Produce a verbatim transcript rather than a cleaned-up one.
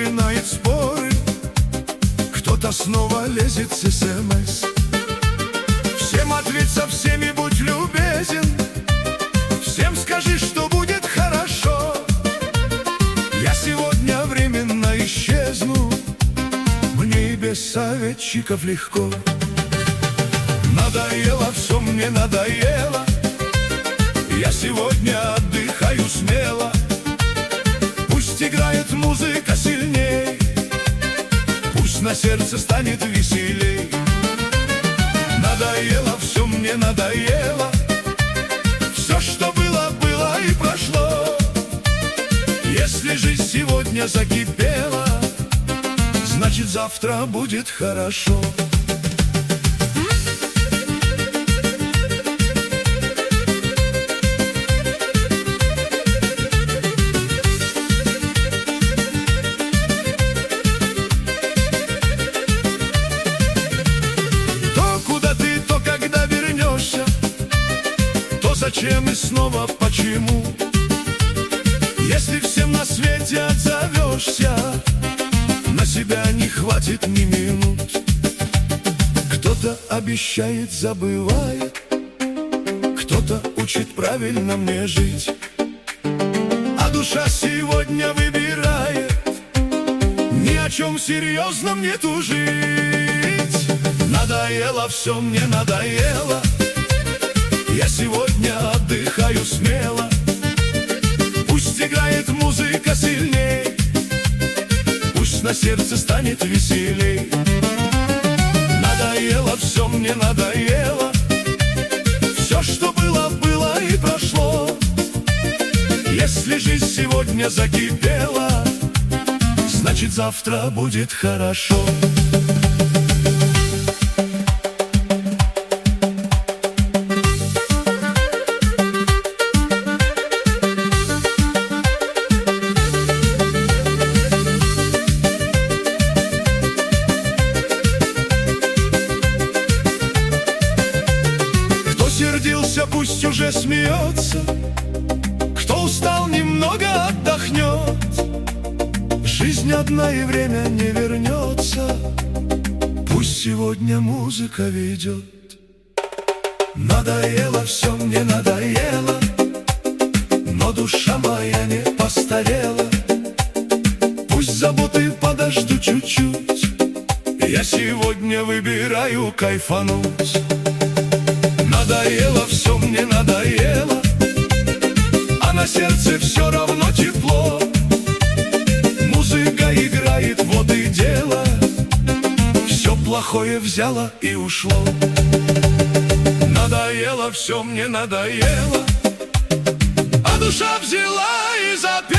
начинает споры, кто-то снова лезет с СМС. Всем ответь, со всеми будь любезен, всем скажи, что будет хорошо. Я сегодня временно исчезну, мне и без советчиков легко. Надоело все, мне надоело, я сегодня отдыхаю смело. Пусть играет музыка сильней, пусть на сердце станет веселей. Надоело все, мне надоело, все, что было, было и прошло. Если жизнь сегодня закипела, значит завтра будет хорошо. Зачем и снова почему? Если всем на свете отзовешься, на себя не хватит ни минут. Кто-то обещает, забывает, кто-то учит правильно мне жить, а душа сегодня выбирает ни о чем серьезном не тужить. Надоело все, мне надоело, я сегодня отдыхаю смело. Пусть играет музыка сильней, пусть на сердце станет веселей. Надоело все, мне надоело, все, что было, было и прошло. Если жизнь сегодня закипела, значит завтра будет хорошо. Сердился, пусть уже смеется, кто устал, немного отдохнет. Жизнь одна и время не вернется, пусть сегодня музыка ведет. Надоело все, мне надоело, но душа моя не постарела. Пусть заботы подожду чуть-чуть, я сегодня выбираю кайфануть. Надоело все, мне надоело, а на сердце все равно тепло. Музыка играет, вот и дело, все плохое взяло и ушло. Надоело все, мне надоело, а душа взяла и запела.